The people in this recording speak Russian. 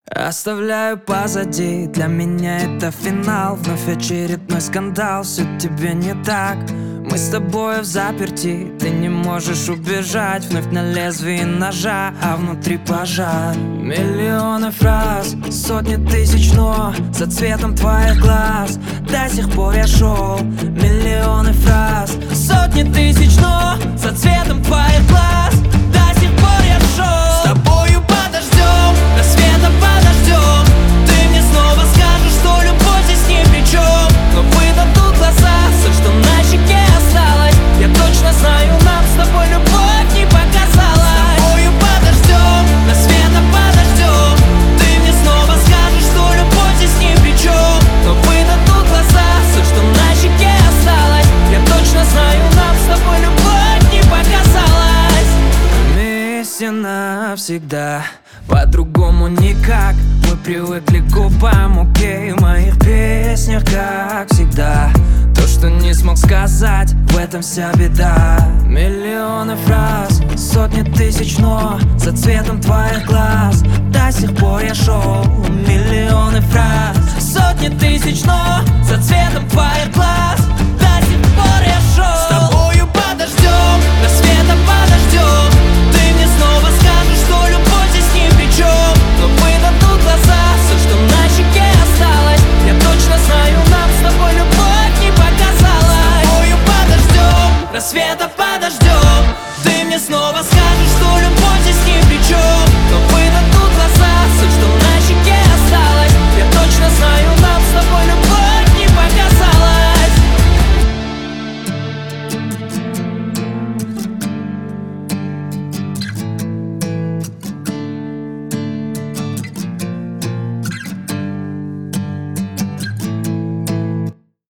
Оставляю позади, для меня это финал. Вновь очередной скандал, все тебе не так. Мы с тобой взаперти, ты не можешь убежать. Вновь на лезвии ножа, а внутри пожар. Миллионы фраз, сотни тысяч но за цветом твоих глаз до сих пор я шел. Миллионы фраз, сотни тысяч но за цветом твоих глаз до сих пор я шел. С тобою подождем, до света подождем. Ты мне снова скажешь, что любовь здесь ни при чем. Но выдадут глаза, соль, что на щеке осталось. Я точно знаю, нам с тобой любовь не показалась. С тобою подождем, до света подождем. Ты мне снова скажешь, что любовь здесь ни при чем. Но выдадут глаза, соль, что на щеке осталось. Я точно знаю, нам с тобой любовь не показалась. Вместе навсегда, по-другому никак. Мы привыкли к губам, окей, в моих песнях, как всегда. То, что не смог сказать, в этом вся беда. Миллионы фраз, сотни тысяч но за цветом твоих глаз